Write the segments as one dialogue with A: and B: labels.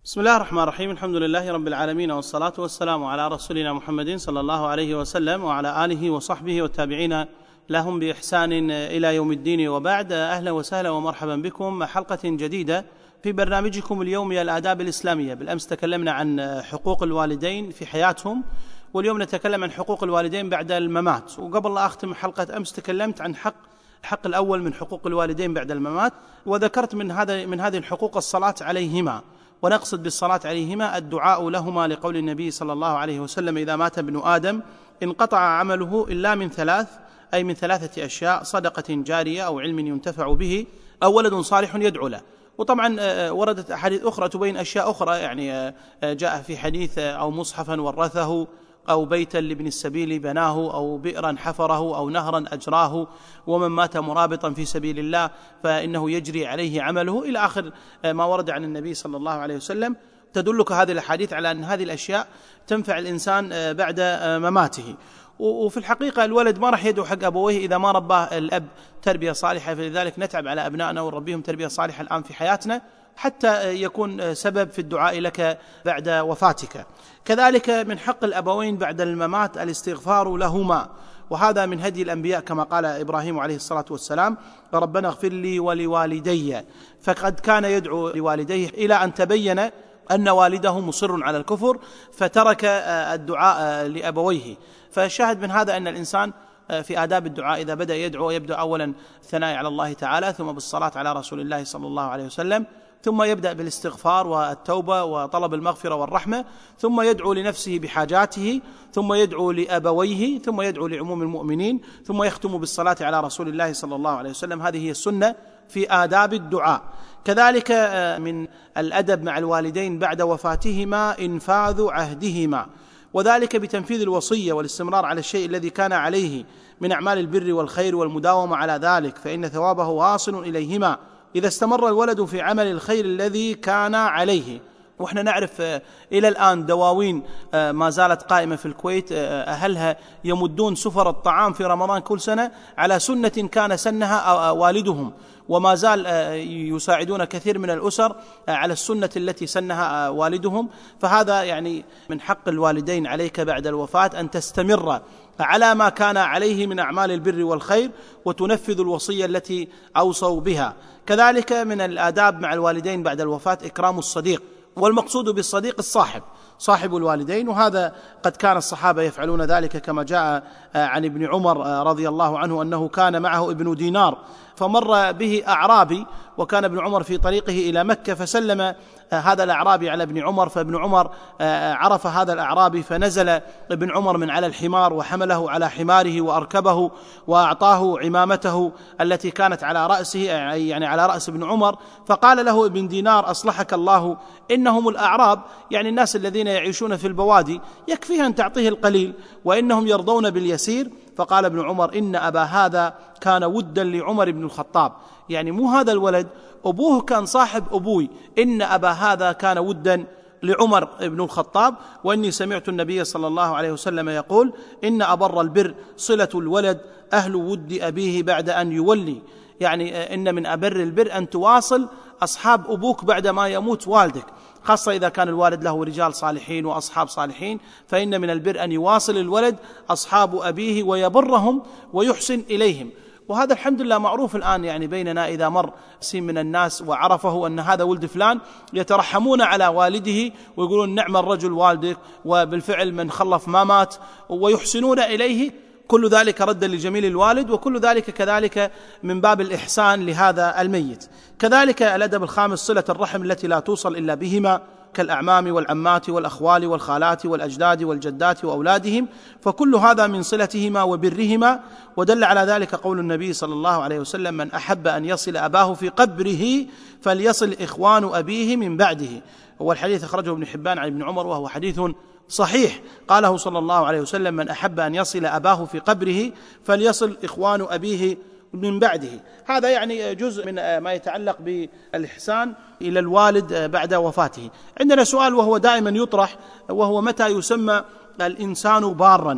A: بسم الله الرحمن الرحيم. الحمد لله رب العالمين، والصلاة والسلام على رسولنا محمد صلى الله عليه وسلم وعلى آله وصحبه والتابعين لهم بإحسان إلى يوم الدين، وبعد. أهلا وسهلا ومرحبا بكم حلقة جديدة في برنامجكم اليومي الآداب الإسلامية. بالأمس تكلمنا عن حقوق الوالدين في حياتهم، واليوم نتكلم عن حقوق الوالدين بعد الممات. وقبل لا أختم حلقة أمس تكلمت عن الحق الأول من حقوق الوالدين بعد الممات، وذكرت من هذه الحقوق الصلاة عليهما، ونقصد بالصلاة عليهما الدعاء لهما، لقول النبي صلى الله عليه وسلم: إذا مات ابن آدم انقطع عمله إلا من ثلاث، أي من ثلاثة أشياء: صدقة جارية أو علم ينتفع به أو ولد صالح يدعو له. وطبعا وردت أحاديث أخرى تبين أشياء أخرى، يعني جاء في حديث: أو مصحفا ورثه، أو بيتا لابن السبيل بناه، أو بئرا حفره، أو نهرا أجراه، ومن مات مرابطا في سبيل الله فإنه يجري عليه عمله، إلى آخر ما ورد عن النبي صلى الله عليه وسلم. تدلك هذه الأحاديث على أن هذه الأشياء تنفع الإنسان بعد مماته. وفي الحقيقة الولد ما راح يدعو حق أبويه إذا ما رباه الأب تربية صالحة، فلذلك نتعب على أبنائنا ونربيهم تربية صالحة الآن في حياتنا حتى يكون سبب في الدعاء لك بعد وفاتك. كذلك من حق الأبوين بعد الممات الاستغفار لهما، وهذا من هدي الأنبياء، كما قال إبراهيم عليه الصلاة والسلام: ربنا اغفر لي ولوالدي. فقد كان يدعو لوالديه إلى أن تبين أن والده مصر على الكفر، فترك الدعاء لأبويه. فالشاهد من هذا أن الإنسان في آداب الدعاء إذا بدأ يدعو يبدأ أولا الثناء على الله تعالى، ثم بالصلاة على رسول الله صلى الله عليه وسلم، ثم يبدأ بالاستغفار والتوبة وطلب المغفرة والرحمة، ثم يدعو لنفسه بحاجاته، ثم يدعو لأبويه، ثم يدعو لعموم المؤمنين، ثم يختم بالصلاة على رسول الله صلى الله عليه وسلم. هذه هي السنة في آداب الدعاء. كذلك من الأدب مع الوالدين بعد وفاتهما إنفاذ عهدهما، وذلك بتنفيذ الوصية والاستمرار على الشيء الذي كان عليه من أعمال البر والخير والمداومة على ذلك، فإن ثوابه واصل إليهما إذا استمر الولد في عمل الخير الذي كان عليه. وإحنا نعرف إلى الآن دواوين ما زالت قائمة في الكويت، أهلها يمدون سفر الطعام في رمضان كل سنة على سنة كان سنها والدهم، وما زال يساعدون كثير من الأسر على السنة التي سنها والدهم. فهذا يعني من حق الوالدين عليك بعد الوفاة أن تستمر على ما كان عليه من أعمال البر والخير، وتنفذ الوصية التي أوصوا بها. كذلك من الآداب مع الوالدين بعد الوفاة إكرام الصديق، والمقصود بالصديق صاحب الوالدين، وهذا قد كان الصحابة يفعلون ذلك، كما جاء عن ابن عمر رضي الله عنه أنه كان معه ابن دينار، فمر به أعرابي، وكان ابن عمر في طريقه إلى مكة، فسلم هذا الأعرابي على ابن عمر، فابن عمر عرف هذا الأعرابي، فنزل ابن عمر من على الحمار وحمله على حماره وأركبه، وأعطاه عمامته التي كانت على رأسه، يعني على رأس ابن عمر، فقال له ابن دينار: أصلحك الله، إنهم الأعراب، يعني الناس الذين يعيشون في البوادي، يكفيها أن تعطيه القليل، وإنهم يرضون باليسير. فقال ابن عمر: إن أبا هذا كان ودا لعمر بن الخطاب، يعني مو هذا الولد، أبوه كان صاحب أبوي، إن أبا هذا كان ودا لعمر بن الخطاب، وإني سمعت النبي صلى الله عليه وسلم يقول: إن أبر البر صلة الولد أهل ود أبيه بعد أن يولي، يعني إن من أبر البر أن تواصل أصحاب أبوك بعد ما يموت والدك، خاصة إذا كان الوالد له رجال صالحين وأصحاب صالحين، فإن من البر أن يواصل الولد أصحاب أبيه ويبرهم ويحسن إليهم. وهذا الحمد لله معروف الآن يعني بيننا، إذا مر سين من الناس وعرفه أن هذا ولد فلان يترحمون على والده ويقولون: نعم الرجل والدك، وبالفعل من خلف ما مات، ويحسنون إليه. كل ذلك ردا لجميل الوالد، وكل ذلك كذلك من باب الإحسان لهذا الميت. كذلك الأدب الخامس صلة الرحم التي لا توصل إلا بهما، كالأعمام والعمات والأخوال والخالات والأجداد والجدات وأولادهم، فكل هذا من صلتهما وبرهما. ودل على ذلك قول النبي صلى الله عليه وسلم: من أحب أن يصل أباه في قبره فليصل إخوان أبيه من بعده. هو الحديث أخرجه ابن حبان عن ابن عمر، وهو حديث صحيح. قاله صلى الله عليه وسلم: من أحب أن يصل أباه في قبره فليصل إخوان أبيه من بعده. هذا يعني جزء من ما يتعلق بالإحسان إلى الوالد بعد وفاته. عندنا سؤال وهو دائما يطرح، وهو: متى يسمى الإنسان بارا؟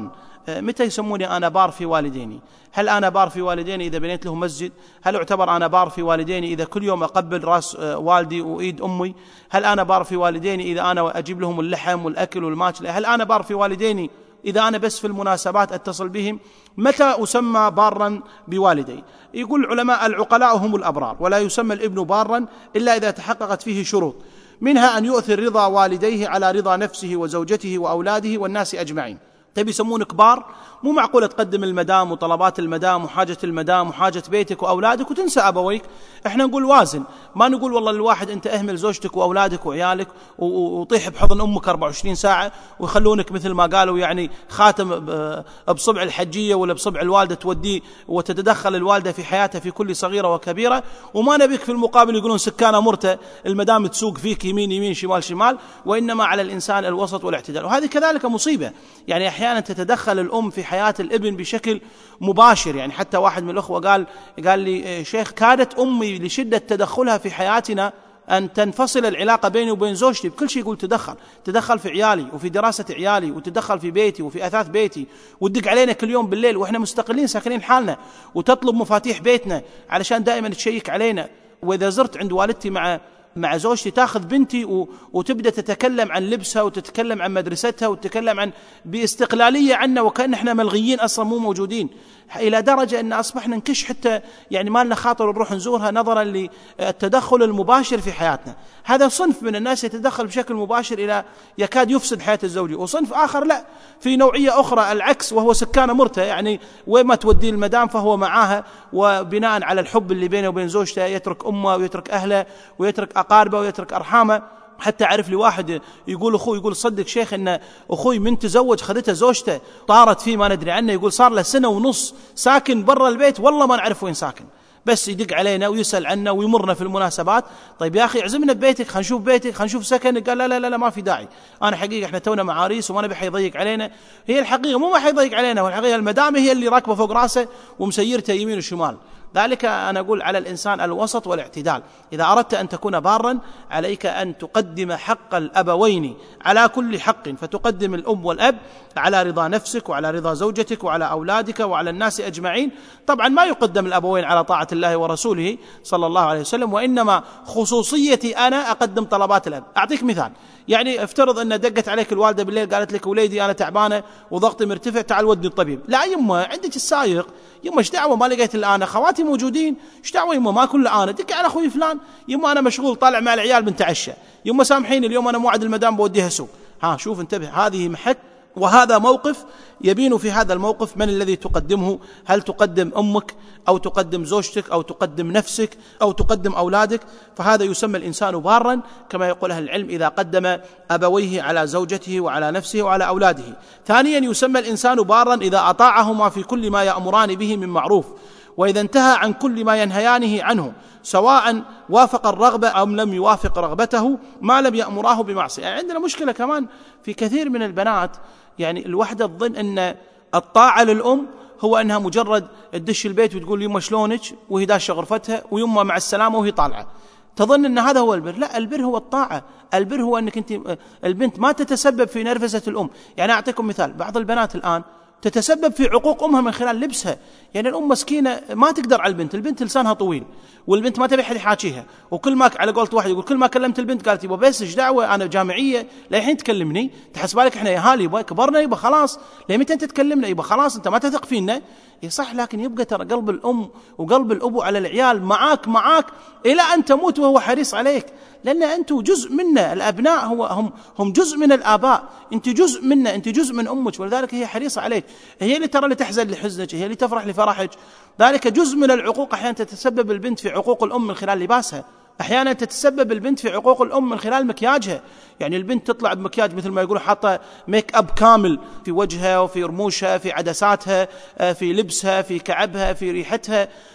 A: متى يسموني أنا بار في والديني؟ هل أنا بار في والديني إذا بنيت له مسجد؟ هل أعتبر أنا بار في والديني إذا كل يوم أقبل رأس والدي وإيد أمي؟ هل أنا بار في والديني إذا أنا أجيب لهم اللحم والأكل والماكل؟ هل أنا بار في والديني إذا أنا بس في المناسبات أتصل بهم؟ متى أسمى بارا بوالدي؟ يقول العلماء العقلاء هم الأبرار، ولا يسمى الابن بارا إلا إذا تحققت فيه شروط، منها أن يؤثر رضا والديه على رضا نفسه وزوجته وأولاده والناس أجمعين. تبي يسمونك بار، مو معقولة تقدم المدام وطلبات المدام وحاجة المدام وحاجة بيتك وأولادك وتنسى أبويك. احنا نقول وازن، ما نقول والله الواحد أنت أهمل زوجتك وأولادك وعيالك وطيح بحضن أمك 24 ساعة ويخلونك مثل ما قالوا يعني خاتم بصبع الحجية ولا بصبع الوالدة توديه، وتتدخل الوالدة في حياتها في كل صغيرة وكبيرة، وما نبيك في المقابل يقولون سكانة مرتة المدام تسوق فيك يمين يمين شمال شمال. وإنما على الإنسان الوسط والاعتدال، وهذه كذلك مصيبة. يعني أحيانا تتدخل الأم في حياة الابن بشكل مباشر. يعني حتى واحد من الأخوة قال لي شيخ كادت أمي لشدة تدخلها في حياتنا أن تنفصل العلاقة بيني وبين زوجتي بكل شيء. يقول تدخل في عيالي وفي دراسة عيالي، وتدخل في بيتي وفي أثاث بيتي، وتدق علينا كل يوم بالليل وإحنا مستقلين ساكنين حالنا، وتطلب مفاتيح بيتنا علشان دائما تشيك علينا. وإذا زرت عند والدتي مع زوجتي تاخذ بنتي وتبدأ تتكلم عن لبسها وتتكلم عن مدرستها وتتكلم عن باستقلالية عنا وكأن احنا ملغيين أصلا مو موجودين، إلى درجة أن أصبحنا نكش حتى يعني ما لنا خاطر نروح نزورها نظرا للتدخل المباشر في حياتنا. هذا صنف من الناس يتدخل بشكل مباشر إلى يكاد يفسد حياة الزوجة، وصنف آخر لا، في نوعية أخرى العكس، وهو سكانة مرتة، يعني وين ما تودي المدام فهو معاها، وبناء على الحب اللي بينه وبين زوجته يترك أمه ويترك أهله ويترك أقاربه ويترك أرحامه. حتى أعرف لي واحد يقول أخوي، يقول صدق شيخ أن أخوي من تزوج خذته زوجته طارت فيه ما ندري عنه، يقول صار له 1.5 سنة ساكن برا البيت والله ما نعرف وين ساكن، بس يدق علينا ويسأل عنا ويمرنا في المناسبات. طيب يا أخي اعزمنا ببيتك، خلينا نشوف بيتك، خلينا نشوف سكنك. قال لا لا لا ما في داعي، أنا حقيقة إحنا تونا معاريس وما نبي حيضيق علينا. هي الحقيقة مو ما حيضيق علينا، والحقيقة المدام هي اللي راكبة فوق راسه ومسيرته يمين وشمال. ذلك أنا أقول على الإنسان الوسط والاعتدال. إذا أردت أن تكون بارا عليك أن تقدم حق الأبوين على كل حق، فتقدم الأم والأب على رضا نفسك وعلى رضا زوجتك وعلى أولادك وعلى الناس أجمعين. طبعا ما يقدم الأبوين على طاعة الله ورسوله صلى الله عليه وسلم، وإنما خصوصيتي أنا أقدم طلبات الأب. أعطيك مثال، يعني افترض أن دقت عليك الوالدة بالليل قالت لك وليدي أنا تعبانة وضغطي مرتفع تعال ودني الطبيب. لا يمه عندك السايق، يمه ايش دعوة ما لقيت إلا أنا، خواتي موجودين ايش دعوة يمه ما كل أنا، دق على أخوي فلان، يمه أنا مشغول طالع مع العيال بنتعشى، يمه سامحيني اليوم أنا موعد المدام بوديها سوق. شوف انتبه، هذه محك، وهذا موقف يبين في هذا الموقف من الذي تقدمه. هل تقدم أمك أو تقدم زوجتك أو تقدم نفسك أو تقدم أولادك؟ فهذا يسمى الإنسان بارا كما يقول أهل العلم إذا قدم أبويه على زوجته وعلى نفسه وعلى أولاده. ثانيا يسمى الإنسان بارا إذا أطاعهما في كل ما يأمران به من معروف، وإذا انتهى عن كل ما ينهيانه عنه، سواء وافق الرغبة أم لم يوافق رغبته ما لم يأمراه بمعصية. يعني عندنا مشكلة كمان في كثير من البنات، يعني الوحدة تظن أن الطاعة للأم هو أنها مجرد تدش البيت وتقول يمه شلونك وهي داشة غرفتها ويمه مع السلامة وهي طالعة، تظن أن هذا هو البر. لا، البر هو الطاعة، البر هو أنك أنت البنت ما تتسبب في نرفزة الأم. يعني أعطيكم مثال، بعض البنات الآن تتسبب في عقوق أمها من خلال لبسها. يعني الأم مسكينة ما تقدر على البنت لسانها طويل والبنت ما تبي حد يحاكيها، وكل ما على قولة واحد يقول كل ما كلمت البنت قالت يبا بس ايش دعوة أنا جامعية لا الحين تكلمني، تحسب بالك احنا يا هالي يبا كبرنا يبا خلاص ليه متى انت تكلمنا يبا خلاص انت ما تثق فينا. صح، لكن يبقى ترى قلب الأم وقلب الأبو على العيال معاك إلى أن تموت وهو حريص عليك، لأن أنتم جزء منا، الأبناء هم جزء من الآباء، أنت جزء منا، أنت جزء من أمك، ولذلك هي حريصة عليك، هي اللي ترى اللي تحزن لحزنك، هي اللي تفرح لفرحك. ذلك جزء من العقوق. أحيانا تتسبب البنت في عقوق الأم من خلال لباسها، أحيانا تتسبب البنت في عقوق الأم من خلال مكياجها. يعني البنت تطلع بمكياج مثل ما يقولوا حاطة ميك أب كامل في وجهها وفي رموشها في عدساتها في لبسها في كعبها في ريحتها،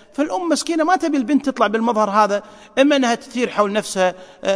A: فالأم مسكينة ما تبي البنت تطلع بالمظهر هذا، إما أنها تثير حول نفسها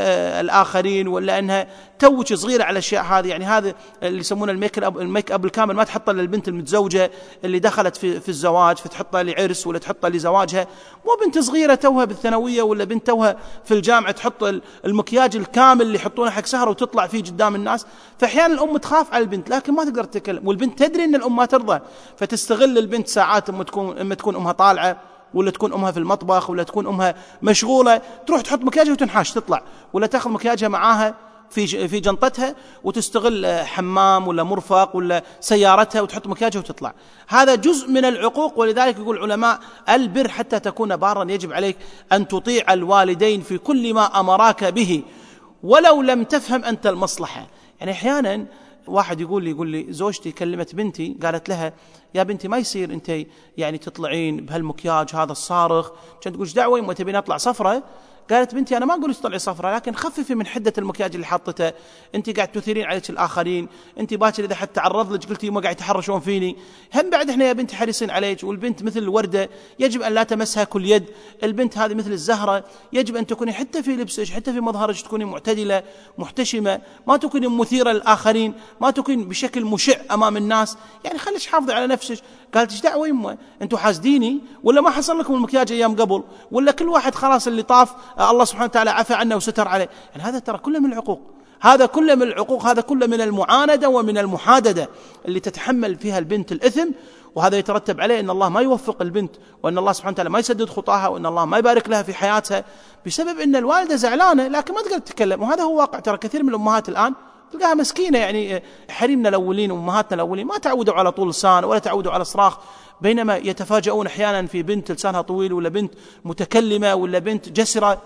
A: الآخرين، ولا أنها توج صغيرة على الأشياء هذه. يعني هذا اللي يسمونه الميك أب الكامل، ما تحطه للبنت المتزوجة اللي دخلت في الزواج فتحطها لعرس ولا تحطها لزواجها، مو بنت صغيرة توها بالثانوية ولا بنت توها في الجامعة تحط المكياج الكامل اللي يحطونه حق سهرة وتطلع فيه قدام الناس. فأحيانا الأم تخاف على البنت لكن ما تقدر تتكلم، والبنت تدري أن الأم ما ترضى، فتستغل البنت ساعات اما تكون أمها طالعة، ولا تكون أمها في المطبخ، ولا تكون أمها مشغولة، تروح تحط مكياجها وتنحاش تطلع، ولا تأخذ مكياجها معاها في جنطتها وتستغل حمام ولا مرفق ولا سيارتها وتحط مكياجها وتطلع. هذا جزء من العقوق. ولذلك يقول العلماء البر حتى تكون بارا يجب عليك أن تطيع الوالدين في كل ما أمراك به ولو لم تفهم أنت المصلحة. يعني أحيانا واحد يقول لي زوجتي كلمت بنتي قالت لها يا بنتي ما يصير أنت يعني تطلعين بهالمكياج هذا الصارخ، كانت تقول ايش دعوة يمه تبين أطلع صفرة؟ قالت بنتي أنا ما أقول تطلعي صفرة، لكن خففي من حدة المكياج اللي حطته، أنت قاعد تثيرين عليك الآخرين، أنت باكر إذا حد تعرض لك قلتي ما قاعد يتحرشون فيني، هم بعد إحنا يا بنتي حريصين عليك. والبنت مثل الوردة يجب أن لا تمسها كل يد، البنت هذه مثل الزهرة يجب أن تكوني حتى في لبسك حتى في مظهرك تكوني معتدلة محتشمة، ما تكوني مثيرة للآخرين، ما تكوني بشكل مشع أمام الناس، يعني خليش حافظي على نفسك. قالت ايش دعوة يمه أنتوا حاسديني ولا ما حصل لكم المكياج أيام قبل، ولا كل واحد خلاص اللي طاف الله سبحانه وتعالى عفى عنه وستر عليه. يعني هذا ترى كله من العقوق، هذا كله من العقوق، هذا كله من المعاندة ومن المحاددة اللي تتحمل فيها البنت الإثم. وهذا يترتب عليه أن الله ما يوفق البنت، وأن الله سبحانه وتعالى ما يسدد خطاها، وأن الله ما يبارك لها في حياتها بسبب أن الوالدة زعلانة لكن ما تقدر تتكلم. وهذا هو واقع. ترى كثير من الأمهات الآن تلقاها مسكينة، يعني حريمنا الأولين وأمهاتنا الأولين ما تعودوا على طول لسان ولا تعودوا على صراخ، بينما يتفاجؤون أحيانا في بنت لسانها طويل ولا بنت متكلمة ولا بنت جسرة،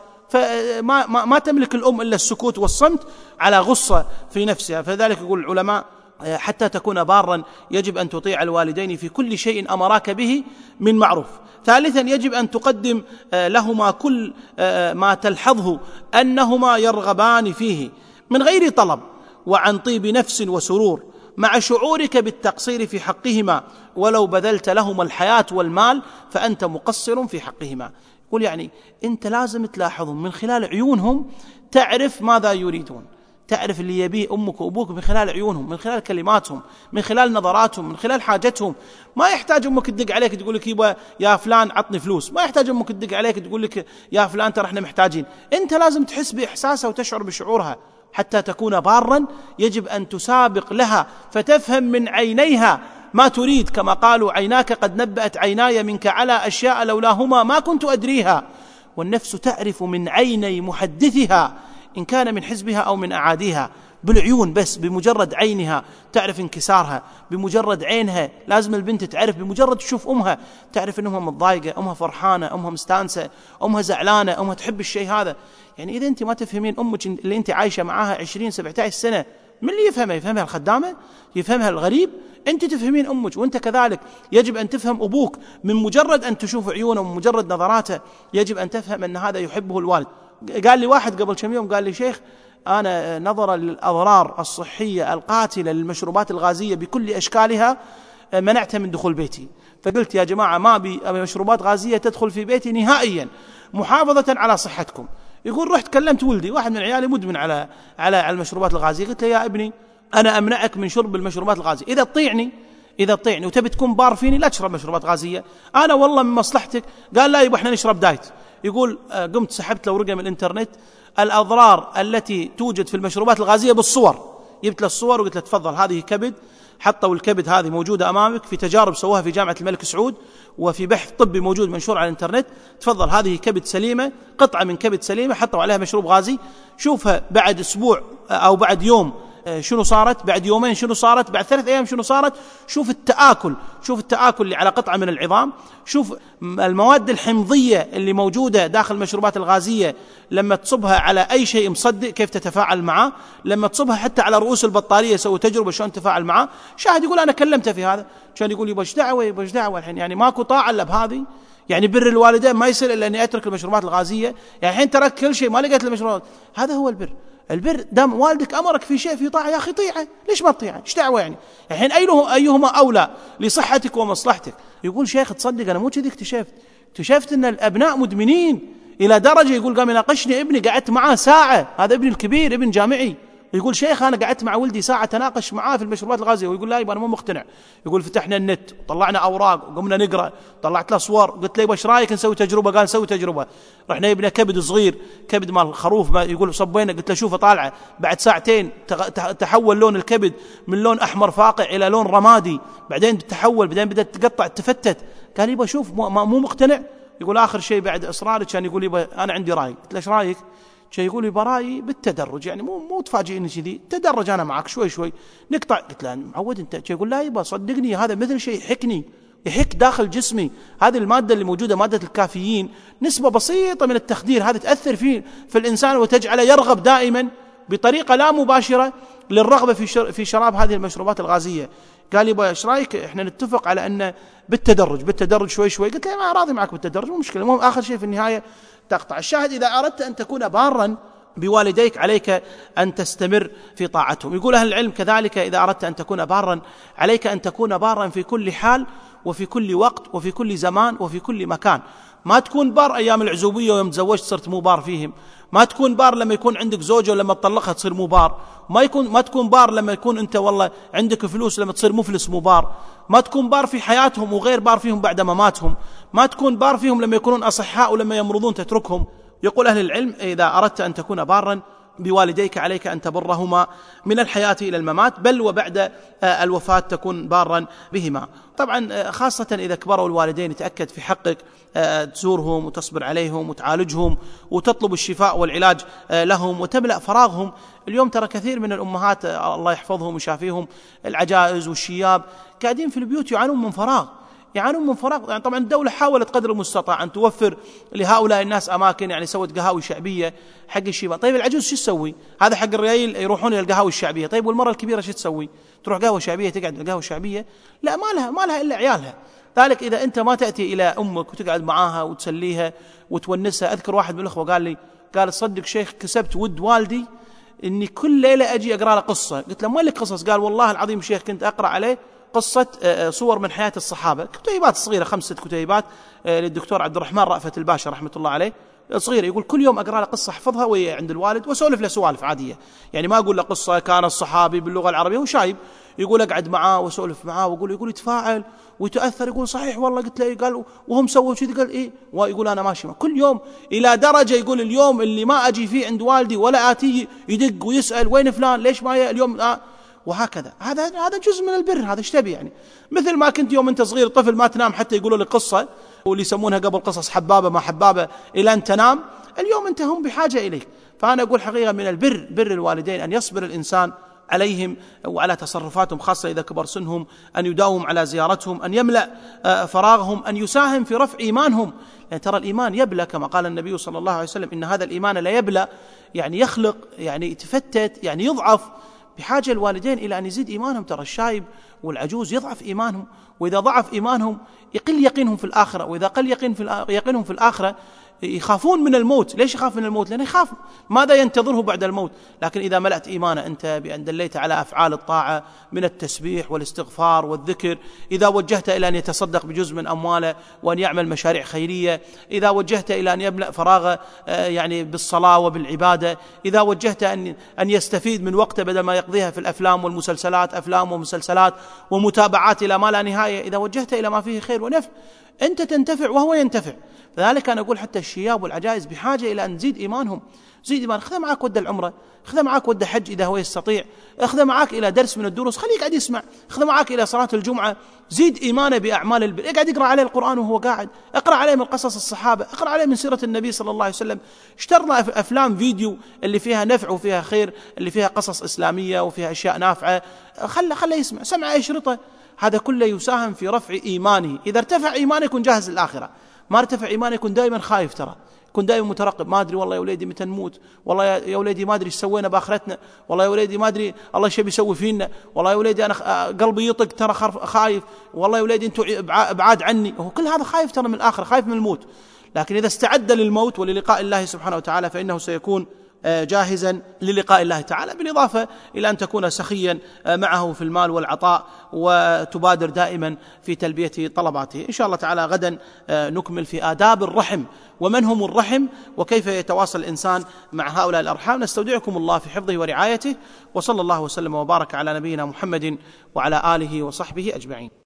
A: فما تملك الأم إلا السكوت والصمت على غصة في نفسها. فذلك يقول العلماء حتى تكون بارا يجب أن تطيع الوالدين في كل شيء أمراك به من معروف. ثالثا يجب أن تقدم لهما كل ما تلحظه أنهما يرغبان فيه من غير طلب وعن طيب نفس وسرور، مع شعورك بالتقصير في حقهما، ولو بذلت لهما الحياة والمال فأنت مقصر في حقهما. يقول يعني أنت لازم تلاحظهم من خلال عيونهم، تعرف ماذا يريدون، تعرف اللي يبيه أمك وأبوك من خلال عيونهم، من خلال كلماتهم، من خلال نظراتهم، من خلال حاجتهم. ما يحتاج أمك تدق عليك تقول لك يبا يا فلان عطني فلوس، ما يحتاج أمك تدق عليك تقول لك يا فلان ترى احنا محتاجين. أنت لازم تحس بإحساسها وتشعر بشعورها. حتى تكون بارا يجب أن تسابق لها فتفهم من عينيها ما تريد، كما قالوا عيناك قد نبأت عيناي منك على أشياء لولاهما ما كنت أدريها. والنفس تعرف من عيني محدثها إن كان من حزبها أو من أعاديها. بالعيون بس، بمجرد عينها تعرف انكسارها، بمجرد عينها لازم البنت تعرف، بمجرد تشوف أمها تعرف أنها متضايقة، أمها فرحانة، أمها مستانسة، أمها زعلانة، أمها تحب الشيء هذا. يعني إذا أنت ما تفهمين أمك اللي أنت عايشة معاها 20-17 سنة، من اللي يفهمها؟ يفهمها الخدامة؟ يفهمها الغريب؟ أنت تفهمين أمك. وأنت كذلك يجب أن تفهم أبوك من مجرد أن تشوف عيونه ومن مجرد نظراته يجب أن تفهم أن هذا يحبه الوالد. قال لي واحد قبل كم يوم قال لي شيخ أنا نظرا للأضرار الصحية القاتلة للمشروبات الغازية بكل أشكالها منعتها من دخول بيتي. فقلت يا جماعة ما أبي مشروبات غازية تدخل في بيتي نهائيا محافظة على صحتكم. يقول رحت كلمت ولدي، واحد من عيالي مدمن على المشروبات الغازية، قلت له يا ابني أنا أمنعك من شرب المشروبات الغازية، إذا تطيعني وتبي تكون بار فيني لا تشرب مشروبات غازية، أنا والله من مصلحتك. قال لا يبقى احنا نشرب دايت. يقول قمت سحبت له ورقة من الانترنت الأضرار التي توجد في المشروبات الغازية بالصور، جبت له الصور وقلت له تفضل هذه كبد، حطوا الكبد هذه موجودة أمامك في تجارب سووها في جامعة الملك سعود وفي بحث طبي موجود منشور على الانترنت، تفضل هذه كبد سليمة، قطعة من كبد سليمة حطوا عليها مشروب غازي، شوفها بعد أسبوع أو بعد يوم شنو صارت، بعد يومين شنو صارت، بعد 3 أيام شنو صارت. شوف التآكل اللي على قطعة من العظام، شوف المواد الحمضية اللي موجودة داخل المشروبات الغازية لما تصبها على أي شيء مصدق كيف تتفاعل معه، لما تصبها حتى على رؤوس البطارية سووا تجربة شلون تتفاعل معه. شاهد يقول أنا كلمته في هذا، كان يقول يبا ايش دعوة الحين، يعني ماكو طاعة إلا بهذه، يعني بر الوالدين ما يصير إلا أني أترك المشروبات الغازية، يعني الحين تركت كل شيء ما لقيت المشروبات. هذا هو البر. دام والدك أمرك في شيء في طاعة يا أخي طيعه، ليش ما تطيعه؟ ايش دعوة يعني الحين أيهما أولى لصحتك ومصلحتك. يقول شيخ تصدق أنا مو كذي اكتشفت، اكتشفت أن الأبناء مدمنين إلى درجة يقول قام يناقشني ابني، قعدت معاه ساعة، هذا ابني الكبير ابن جامعي، يقول شيخ أنا قعدت مع ولدي ساعة تناقش معاه في المشروبات الغازية، ويقول لا يبا أنا مو مقتنع. يقول فتحنا النت وطلعنا أوراق وقمنا نقرأ، طلعت له صور، قلت له يبا ايش رايك نسوي تجربة؟ قال نسوي تجربة. رحنا يبنى كبد صغير، كبد مال الخروف، ما يقول صبينا، قلت له شوفه طالعة بعد ساعتين تحول لون الكبد من لون أحمر فاقع إلى لون رمادي، بعدين تحول، بعدين بدأت تقطع تفتت. قال يبا شوف مو مقتنع. يقول آخر شيء بعد إصراري كان يقول يبا أنا عندي رأي. قلت له ايش رأيك؟ شيء يقول لي برايي بالتدرج، يعني مو تفاجئني كذي، تدرج انا معك شوي شوي نقطع. قلت له معود انت. شيء يقول لا يبا صدقني هذا مثل شيء يحكني، يحك داخل جسمي. هذه الماده اللي موجوده ماده الكافيين نسبه بسيطه من التخدير، هذه تاثر في الانسان وتجعله يرغب دائما بطريقه لا مباشره للرغبه في شراب هذه المشروبات الغازيه. قال لي يبا ايش رايك احنا نتفق على ان بالتدرج شوي شوي. قلت له ما راضي معك بالتدرج، مو مشكله، المهم اخر شيء في النهايه تقطع. الشاهد إذا أردت أن تكون بارا بوالديك عليك أن تستمر في طاعتهم. يقول أهل العلم كذلك إذا أردت أن تكون بارا عليك أن تكون بارا في كل حال وفي كل وقت وفي كل زمان وفي كل مكان. ما تكون بار أيام العزوبية ويوم تزوجت صرت مو بار فيهم، ما تكون بار لما يكون عندك زوجة ولما تطلقها تصير مو بار، ما تكون بار لما يكون أنت والله عندك فلوس لما تصير مفلس مو بار، ما تكون بار في حياتهم وغير بار فيهم بعد مماتهم، ما تكون بار فيهم لما يكونون أصحاء ولما يمرضون تتركهم. يقول أهل العلم إذا أردت أن تكون بارا بوالديك عليك أن تبرهما من الحياة إلى الممات، بل وبعد الوفاة تكون بارا بهما. طبعا خاصة إذا كبروا الوالدين تأكد في حقك تزورهم وتصبر عليهم وتعالجهم وتطلب الشفاء والعلاج لهم وتملأ فراغهم. اليوم ترى كثير من الأمهات الله يحفظهم ويشافيهم العجائز والشياب قاعدين في البيوت يعانون من فراغ. يعني طبعا الدولة حاولت قدر المستطاع أن توفر لهؤلاء الناس أماكن، يعني سوت قهاوي شعبية حق الشباب. طيب العجوز شو تسوي؟ هذا حق الريايل يروحون إلى القهاوي الشعبية. طيب والمرأة الكبيرة شو تسوي؟ تروح قهوة شعبية تقعد في القهوة الشعبية؟ لا، ما لها إلا عيالها. ذلك إذا أنت ما تأتي إلى أمك وتقعد معاها وتسليها وتونسها. أذكر واحد من الأخوة قال صدق شيخ كسبت ود والدي إني كل ليلة أجي أقرأ له قصة. قلت له ما لك قصص؟ قال والله العظيم شيخ كنت أقرأ عليه قصة صور من حياة الصحابة، كتيبات صغيرة 5 كتيبات للدكتور عبد الرحمن رأفت الباشا رحمة الله عليه صغيرة. يقول كل يوم أقرأ له قصة أحفظها وهي عند الوالد وسولف له سوالف عادية، يعني ما أقول له قصة كان الصحابي باللغة العربية وشايب. يقول أقعد معاه وسولف معاه ويقول يتفاعل ويتأثر. يقول صحيح والله قلت له، قال وهم سووا كذا، قال إيه، ويقول أنا ماشي كل يوم. إلى درجة يقول اليوم اللي ما أجي فيه عند والدي ولا آتي يدق ويسأل وين فلان ليش ما اليوم وهكذا. هذا جزء من البر. هذا ايش تبي يعني؟ مثل ما كنت يوم انت صغير طفل ما تنام حتى يقولوا لك قصة، واللي يسمونها قبل قصص حبابة ما حبابة إلى أن تنام، اليوم انت هم بحاجة إليك. فأنا أقول حقيقة من البر بر الوالدين أن يصبر الإنسان عليهم وعلى تصرفاتهم، خاصة إذا كبر سنهم، أن يداوم على زيارتهم، أن يملأ فراغهم، أن يساهم في رفع إيمانهم. يعني ترى الإيمان يبلى كما قال النبي صلى الله عليه وسلم إن هذا الإيمان لا يبلى، يعني يخلق، يعني يتفتت، يعني يضعف. بحاجة الوالدين إلى أن يزيد إيمانهم. ترى الشايب والعجوز يضعف إيمانهم، وإذا ضعف إيمانهم يقل يقينهم في الآخرة، وإذا قل يقينهم في الآخرة يخافون من الموت. ليش يخاف من الموت؟ لأنه يخاف ماذا ينتظره بعد الموت. لكن إذا ملأت إيمانه أنت بأن دليت على أفعال الطاعة من التسبيح والاستغفار والذكر، إذا وجهت إلى أن يتصدق بجزء من أمواله وأن يعمل مشاريع خيرية، إذا وجهت إلى أن يملأ فراغه يعني بالصلاة وبالعبادة، إذا وجهت أن يستفيد من وقته بدل ما يقضيها في الأفلام والمسلسلات، أفلام ومسلسلات ومتابعات إلى ما لا نهاية، إذا وجهت إلى ما فيه خير ونفع أنت تنتفع وهو ينتفع. فذلك أنا أقول حتى الشياب والعجائز بحاجة إلى أن تزيد إيمانهم. زيد إيمان، خذ معك ود العمرة، خذ معك ود حج إذا هو يستطيع، خذ معك إلى درس من الدروس خليه قاعد يسمع، خذ معك إلى صلاة الجمعة، زيد إيمانه بأعمال البر. قاعد يقرأ عليه القرآن وهو قاعد، اقرأ عليه من قصص الصحابة، اقرأ عليه من سيرة النبي صلى الله عليه وسلم، اشترنا أفلام فيديو اللي فيها نفع وفيها خير، اللي فيها قصص إسلامية وفيها أشياء نافعة، خله يسمع، سمع أشرطة. هذا كله يساهم في رفع إيمانه. إذا ارتفع إيمانه يكون جاهز للآخرة، ما ارتفع إيمانه يكون دائما خايف. ترى يكون دائما مترقب، ما أدري والله يا وليدي متى نموت، والله يا وليدي ما أدري ايش سوينا بآخرتنا، والله يا وليدي ما أدري الله ايش بيسوي فينا، والله يا وليدي أنا قلبي يطق ترى خايف، والله يا وليدي أنتم ابعاد عني. هو كل هذا خايف ترى من الآخرة، خايف من الموت. لكن إذا استعد للموت وللقاء الله سبحانه وتعالى فإنه سيكون جاهزا للقاء الله تعالى، بالإضافة إلى أن تكون سخيا معه في المال والعطاء، وتبادر دائما في تلبية طلباته. إن شاء الله تعالى غدا نكمل في آداب الرحم، ومن هم الرحم، وكيف يتواصل الإنسان مع هؤلاء الأرحام. نستودعكم الله في حفظه ورعايته، وصلى الله وسلم وبارك على نبينا محمد وعلى آله وصحبه أجمعين.